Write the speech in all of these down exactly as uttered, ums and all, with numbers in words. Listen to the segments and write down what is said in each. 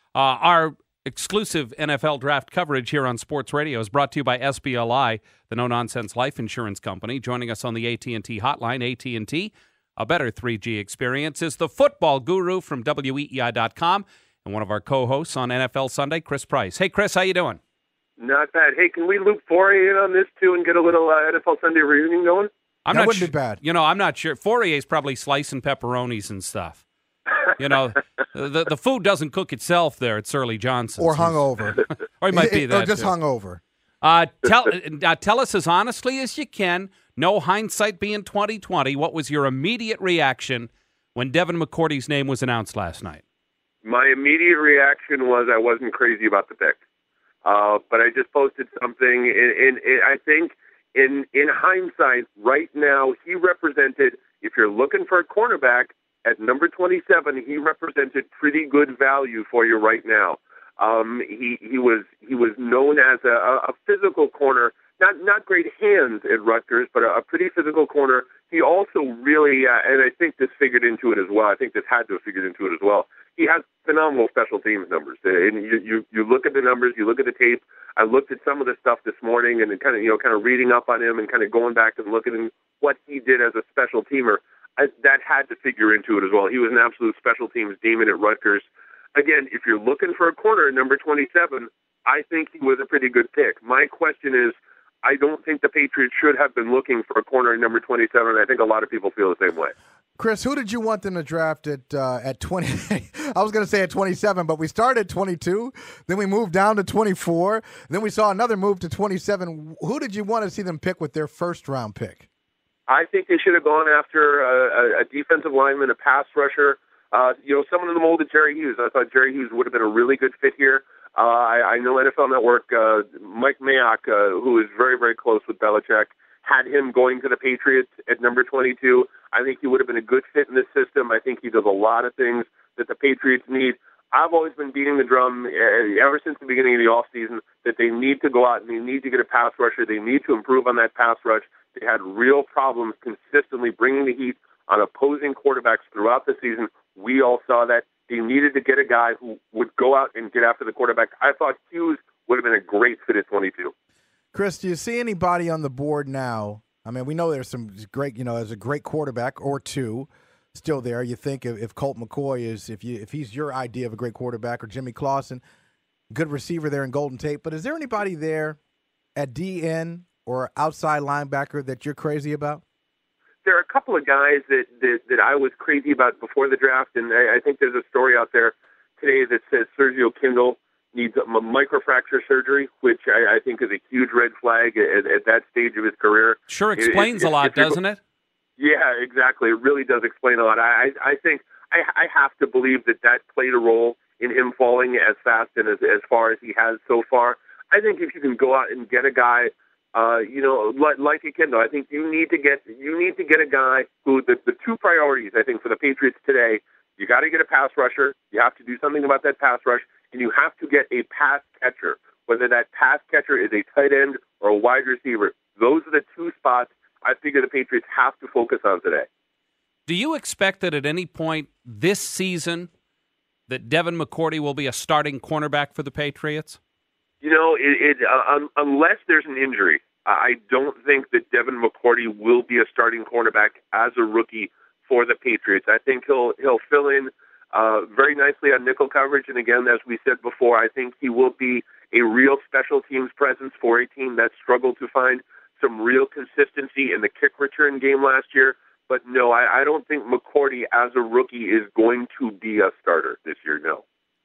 Uh, our exclusive N F L draft coverage here on Sports Radio is brought to you by S B L I, the no-nonsense life insurance company. Joining us on the A T and T hotline, A T and T, a better three G experience, is the football guru from W E E I dot com and one of our co-hosts on N F L Sunday, Chris Price. Hey, Chris, how you doing? Not bad. Hey, can we loop Fourier in on this, too, and get a little uh, N F L Sunday reunion going? I'm that not wouldn't sh- be bad. You know, I'm not sure. Fourier's probably slicing pepperonis and stuff. You know, the the food doesn't cook itself there at Surly Johnson's. Or hungover. Or it might be Or that. just too. hungover. Uh, tell, uh, tell us as honestly as you can, no hindsight being twenty twenty, what was your immediate reaction when Devin McCourty's name was announced last night? My immediate reaction was I wasn't crazy about the pick. Uh, but I just posted something, and, and I think in in hindsight, right now, he represented, if you're looking for a cornerback, at number twenty-seven, he represented pretty good value for you right now. Um, he he was he was known as a, a physical corner, not not great hands at Rutgers, but a, a pretty physical corner. He also really, uh, and I think this figured into it as well. I think this had to have figured into it as well. He has phenomenal special teams numbers, and you you, you look at the numbers, you look at the tape. I looked at some of the stuff this morning, and kind of you know kind of reading up on him and kind of going back and looking at what he did as a special teamer. I, that had to figure into it as well. He was an absolute special teams demon at Rutgers. Again, if you're looking for a corner at number twenty-seven, I think he was a pretty good pick. My question is, I don't think the Patriots should have been looking for a corner at number twenty-seven. I think a lot of people feel the same way. Chris, who did you want them to draft at uh, at twenty? I was going to say at twenty-seven, but we started at twenty-two. Then we moved down to twenty-four. Then we saw another move to twenty-seven. Who did you want to see them pick with their first round pick? I think they should have gone after a, a defensive lineman, a pass rusher. Uh, you know, someone in the mold of Jerry Hughes. I thought Jerry Hughes would have been a really good fit here. Uh, I, I know N F L Network, uh, Mike Mayock, uh, who is very, very close with Belichick, had him going to the Patriots at number twenty-two. I think he would have been a good fit in this system. I think he does a lot of things that the Patriots need. I've always been beating the drum uh, ever since the beginning of the offseason that they need to go out and they need to get a pass rusher. They need to improve on that pass rush. They had real problems consistently bringing the heat on opposing quarterbacks throughout the season. We all saw that. They needed to get a guy who would go out and get after the quarterback. I thought Hughes would have been a great fit at twenty-two. Chris, do you see anybody on the board now? I mean, we know there's some great, you know, there's a great quarterback or two still there. You think if, if Colt McCoy is, if you if he's your idea of a great quarterback, or Jimmy Clausen, good receiver there in Golden Tate. But is there anybody there at D N or outside linebacker that you're crazy about? There are a couple of guys that, that, that I was crazy about before the draft, and I, I think there's a story out there today that says Sergio Kindle needs a microfracture surgery, which I, I think is a huge red flag at, at that stage of his career. Sure explains it, it, a lot, it, doesn't it? Yeah, exactly. It really does explain a lot. I, I think I, I have to believe that that played a role in him falling as fast and as, as far as he has so far. I think if you can go out and get a guy, uh, you know, like, like a Kendall, I think you need to get you need to get a guy who the, the two priorities I think for the Patriots today. You got to get a pass rusher. You have to do something about that pass rush, and you have to get a pass catcher. Whether that pass catcher is a tight end or a wide receiver, those are the two spots I figure the Patriots have to focus on today. Do you expect that at any point this season that Devin McCourty will be a starting cornerback for the Patriots? You know, it, it, uh, um, unless there's an injury, I don't think that Devin McCourty will be a starting cornerback as a rookie for the Patriots. I think he'll he'll fill in uh, very nicely on nickel coverage, and again, as we said before, I think he will be a real special teams presence for a team that struggled to find some real consistency in the kick return game last year. But no, I, I don't think McCourty as a rookie is going to be a starter this year, no.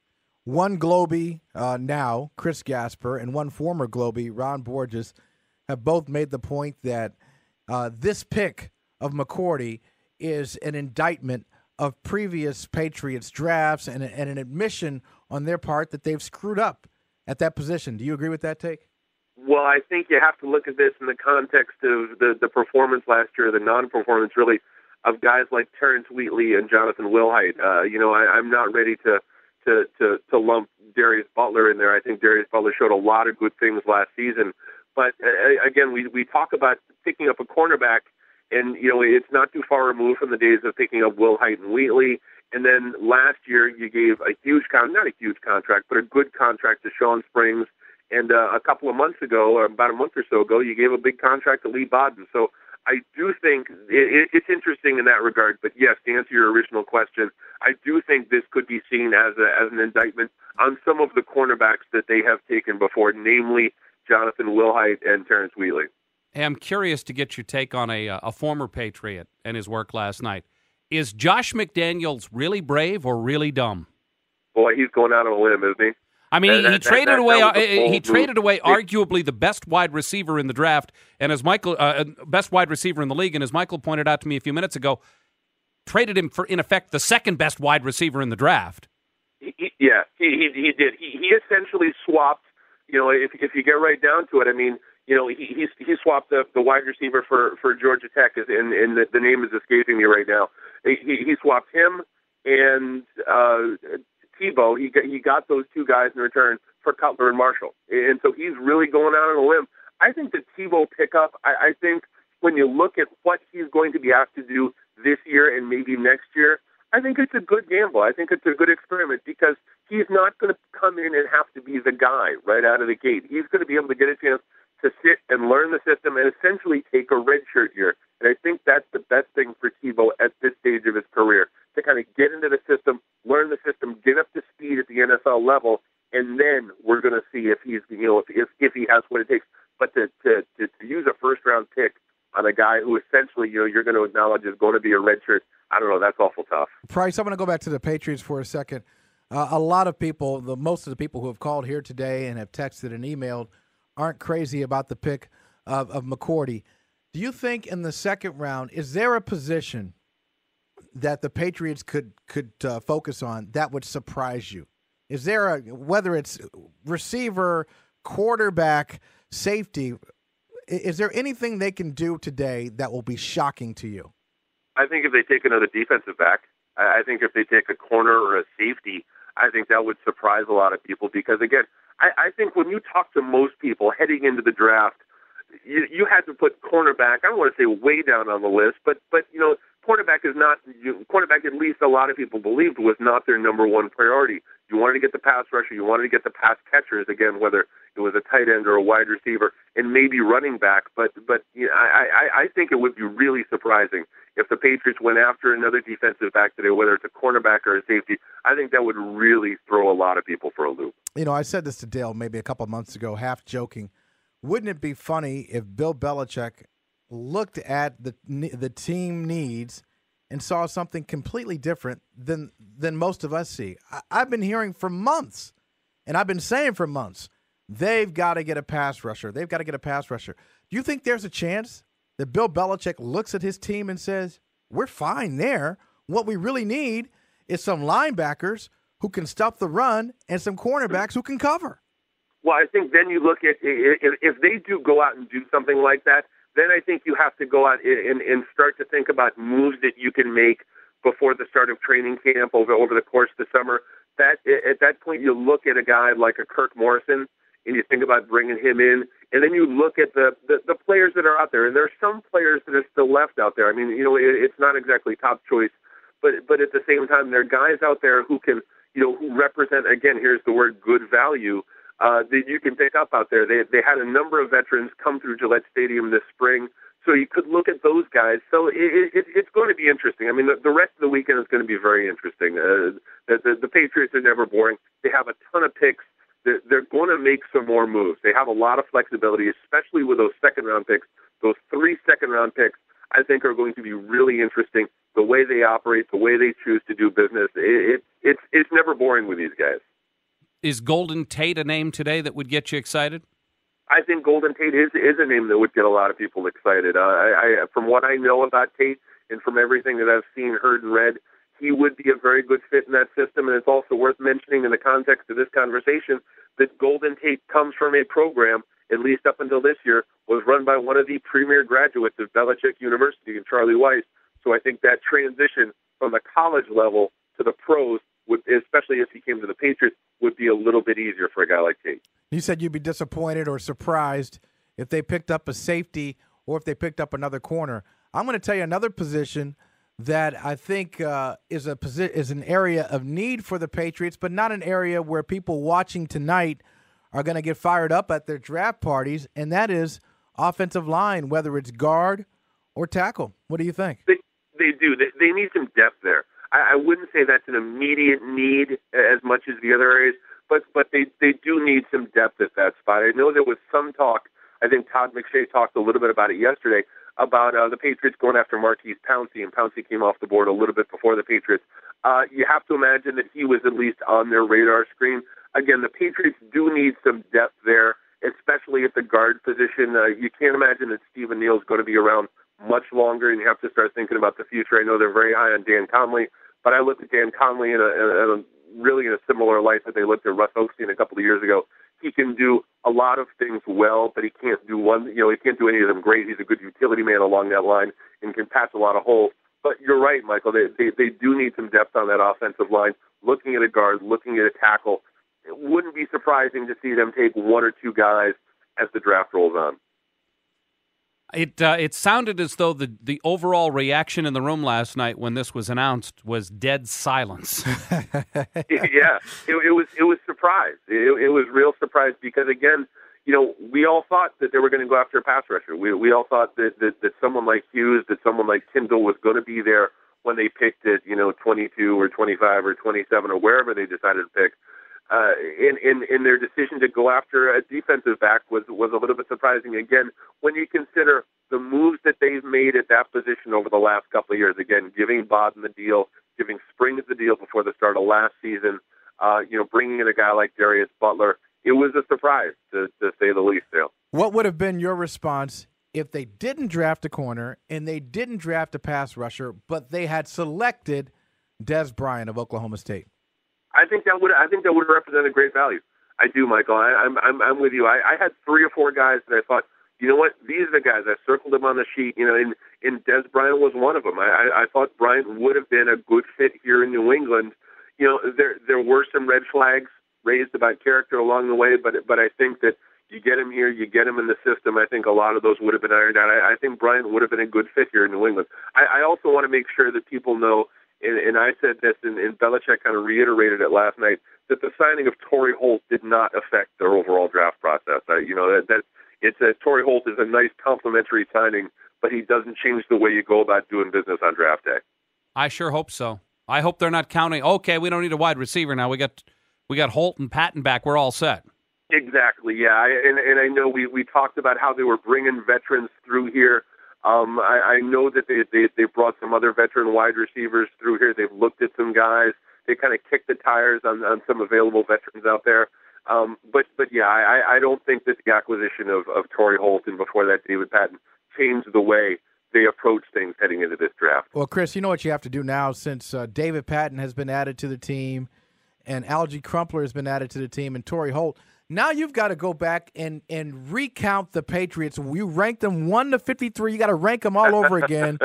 One Globey uh, now, Chris Gasper, and one former Globey, Ron Borges, have both made the point that uh, this pick of McCourty is an indictment of previous Patriots drafts and, and an admission on their part that they've screwed up at that position. Do you agree with that take? Well, I think you have to look at this in the context of the, the performance last year, the non-performance, really, of guys like Terrence Wheatley and Jonathan Wilhite. Uh, you know, I, I'm not ready to, to, to, to lump Darius Butler in there. I think Darius Butler showed a lot of good things last season. But, uh, again, we, we talk about picking up a cornerback, and, you know, it's not too far removed from the days of picking up Wilhite and Wheatley. And then last year you gave a huge con not a huge contract, but a good contract to Sean Springs. And uh, a couple of months ago, or about a month or so ago, you gave a big contract to Lee Bodden. So I do think it, it's interesting in that regard. But yes, to answer your original question, I do think this could be seen as a, as an indictment on some of the cornerbacks that they have taken before, namely Jonathan Wilhite and Terrence Wheatley. Hey, I'm curious to get your take on a, a former Patriot and his work last night. Is Josh McDaniels really brave or really dumb? Boy, he's going out on a limb, isn't he? I mean, that, he that, traded that, away. that He move. traded away arguably the best wide receiver in the draft, and as Michael, uh, best wide receiver in the league, and as Michael pointed out to me a few minutes ago, traded him for, in effect, the second best wide receiver in the draft. He, he, yeah, he, he he did. He he essentially swapped. You know, if if you get right down to it, I mean, you know, he he, he swapped the, the wide receiver for, for Georgia Tech, and and the, the name is escaping me right now. He he swapped him and uh, Tebow. He got, he got those two guys in return for Cutler and Marshall, and so he's really going out on a limb. I think the Tebow pickup, I, I think when you look at what he's going to be asked to do this year and maybe next year, I think it's a good gamble. I think it's a good experiment because he's not going to come in and have to be the guy right out of the gate. He's going to be able to get a chance to sit and learn the system and essentially take a redshirt year. And I think that's the best thing for Tebow at this stage of his career, to kind of get into the system, learn the system, get up to speed at the N F L level, and then we're going to see if he's, you know, if if, if he has what it takes. But to, to to to use a first round pick on a guy who essentially, you know, you're going to acknowledge is going to be a redshirt, I don't know, that's awful tough. Price, I'm going to go back to the Patriots for a second. Uh, a lot of people, the most of the people who have called here today and have texted and emailed, aren't crazy about the pick of, of McCourty. Do you think in the second round, is there a position that the Patriots could could uh, focus on that would surprise you? Is there a, whether it's receiver, quarterback, safety, is there anything they can do today that will be shocking to you? I think if they take another defensive back, I think if they take a corner or a safety, I think that would surprise a lot of people because, again, I, I think when you talk to most people heading into the draft, you, you had to put cornerback, I don't want to say way down on the list, but, but you know, cornerback is not, you, cornerback at least a lot of people believed was not their number one priority. You wanted to get the pass rusher, you wanted to get the pass catchers, again, whether it was a tight end or a wide receiver, and maybe running back. But but you know, I, I, I think it would be really surprising if the Patriots went after another defensive back today, whether it's a cornerback or a safety. I think that would really throw a lot of people for a loop. You know, I said this to Dale maybe a couple of months ago, half joking. Wouldn't it be funny if Bill Belichick looked at the the team needs and saw something completely different than than most of us see? I, I've been hearing for months, and I've been saying for months, they've got to get a pass rusher. They've got to get a pass rusher. Do you think there's a chance that Bill Belichick looks at his team and says, we're fine there. What we really need is some linebackers who can stop the run and some cornerbacks who can cover? Well, I think then you look at if, if they do go out and do something like that, then I think you have to go out and, and start to think about moves that you can make before the start of training camp over over the course of the summer. That at that point, you look at a guy like a Kirk Morrison, and you think about bringing him in, and then you look at the, the, the players that are out there, and there are some players that are still left out there. I mean, you know, it, it's not exactly top choice, but but at the same time, there are guys out there who can, you know, who represent, again, here's the word, good value, uh, that you can pick up out there. They they had a number of veterans come through Gillette Stadium this spring, so you could look at those guys. So it, it, it's going to be interesting. I mean, the, the rest of the weekend is going to be very interesting. Uh, the, the, the Patriots are never boring. They have a ton of picks. They're, they're going to make some more moves. They have a lot of flexibility, especially with those second-round picks. Those three second-round picks, I think, are going to be really interesting. The way they operate, the way they choose to do business, it, it, it's it's never boring with these guys. Is Golden Tate a name today that would get you excited? I think Golden Tate is is a name that would get a lot of people excited. Uh, I, I, from what I know about Tate and from everything that I've seen, heard, and read, he would be a very good fit in that system. And it's also worth mentioning in the context of this conversation that Golden Tate comes from a program, at least up until this year, was run by one of the premier graduates of Belichick University, and Charlie Weiss. So I think that transition from the college level to the pros, would, especially if he came to the Patriots, would be a little bit easier for a guy like Tate. You said you'd be disappointed or surprised if they picked up a safety or if they picked up another corner. I'm going to tell you another position that I think uh, is a posi- is an area of need for the Patriots, but not an area where people watching tonight are going to get fired up at their draft parties, and that is offensive line, whether it's guard or tackle. What do you think? They, they do. They, they need some depth there. I, I wouldn't say that's an immediate need as much as the other areas, but but they, they do need some depth at that spot. I know there was some talk, I think Todd McShay talked a little bit about it yesterday, about uh, the Patriots going after Marquise Pouncey, and Pouncey came off the board a little bit before the Patriots. Uh, you have to imagine that he was at least on their radar screen. Again, the Patriots do need some depth there, especially at the guard position. Uh, you can't imagine that Stephen Neal is going to be around much longer, and you have to start thinking about the future. I know they're very high on Dan Conley, but I look at Dan Conley in a, in a really in a similar light that they looked at Russ Hochstein a couple of years ago. He can do a lot of things well, but he can't do one. You know, he can't do any of them great. He's a good utility man along that line and can patch a lot of holes. But you're right, Michael. They they, they do need some depth on that offensive line. Looking at a guard, looking at a tackle, it wouldn't be surprising to see them take one or two guys as the draft rolls on. It uh, it sounded as though the, the overall reaction in the room last night when this was announced was dead silence. yeah, it, it was it was surprise. It, it was real surprise because, again, you know, we all thought that they were going to go after a pass rusher. We we all thought that, that, that someone like Hughes, that someone like Kindle was going to be there when they picked it, you know, twenty-two or twenty-five or twenty-seven or wherever they decided to pick. Uh, in, in, in their decision to go after a defensive back was, was a little bit surprising. Again, when you consider the moves that they've made at that position over the last couple of years, again, giving Bodden the deal, giving Springs the deal before the start of last season, uh, you know, bringing in a guy like Darius Butler, it was a surprise, to, to say the least, Dale. What would have been your response if they didn't draft a corner and they didn't draft a pass rusher, but they had selected Des Bryant of Oklahoma State? I think that would I think that would have represented great value. I do, Michael. I, I'm I'm I'm with you. I, I had three or four guys that I thought, you know what, these are the guys. I circled them on the sheet. You know, and, and Des Bryant was one of them. I, I I thought Bryant would have been a good fit here in New England. You know, there there were some red flags raised about character along the way, but but I think that you get him here, you get him in the system. I think a lot of those would have been ironed out. I, I think Bryant would have been a good fit here in New England. I, I also want to make sure that people know. And, and I said this, and, and Belichick kind of reiterated it last night, that the signing of Torrey Holt did not affect their overall draft process. Uh, you know, that, that it's a, Torrey Holt is a nice complimentary signing, but he doesn't change the way you go about doing business on draft day. I sure hope so. I hope they're not counting, okay, we don't need a wide receiver now. We got we got Holt and Patton back. We're all set. Exactly, yeah. I, and, and I know we, we talked about how they were bringing veterans through here. Um, I, I know that they, they they brought some other veteran wide receivers through here. They've looked at some guys. They kind of kicked the tires on, on some available veterans out there. Um, but but yeah, I, I don't think that the acquisition of, of Torrey Holt and before that David Patton changed the way they approach things heading into this draft. Well, Chris, you know what you have to do now since uh, David Patton has been added to the team and Algie Crumpler has been added to the team and Torrey Holt. Now you've got to go back and, and recount the Patriots. You ranked them one to fifty-three. You got to rank them all over again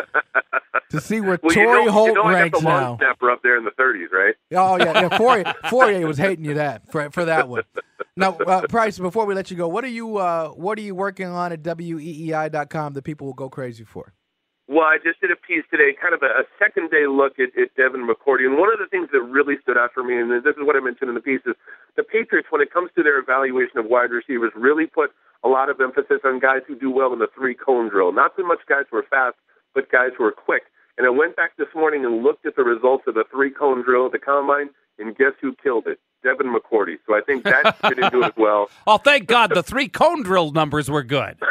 to see where well, Torrey you know, Holt you know ranks I got the long now. snapper up there in the thirties, right? Oh yeah, yeah. Fourier, Fourier was hating you that for for that one. Now, uh, Price, before we let you go, what are you uh, what are you working on at W E E I dot com that people will go crazy for? Well, I just did a piece today, kind of a, a second-day look at, at Devin McCourty. And one of the things that really stood out for me, and this is what I mentioned in the piece, is the Patriots, when it comes to their evaluation of wide receivers, really put a lot of emphasis on guys who do well in the three-cone drill. Not so much guys who are fast, but guys who are quick. And I went back this morning and looked at the results of the three-cone drill at the Combine, and guess who killed it? Devin McCourty. So I think that fit into it as well. Oh, thank God the three-cone drill numbers were good.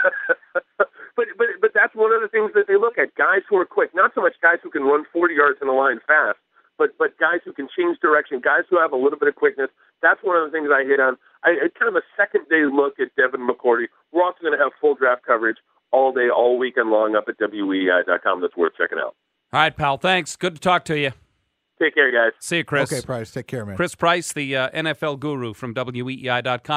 But, but but that's one of the things that they look at, guys who are quick, not so much guys who can run forty yards in a line fast, but but guys who can change direction, guys who have a little bit of quickness. That's one of the things I hit on. I, it's kind of a second-day look at Devin McCourty. We're also going to have full draft coverage all day, all weekend long up at W E E I dot com. That's worth checking out. All right, pal, thanks. Good to talk to you. Take care, guys. See you, Chris. Okay, Price. Take care, man. Chris Price, the uh, N F L guru from W E E I dot com.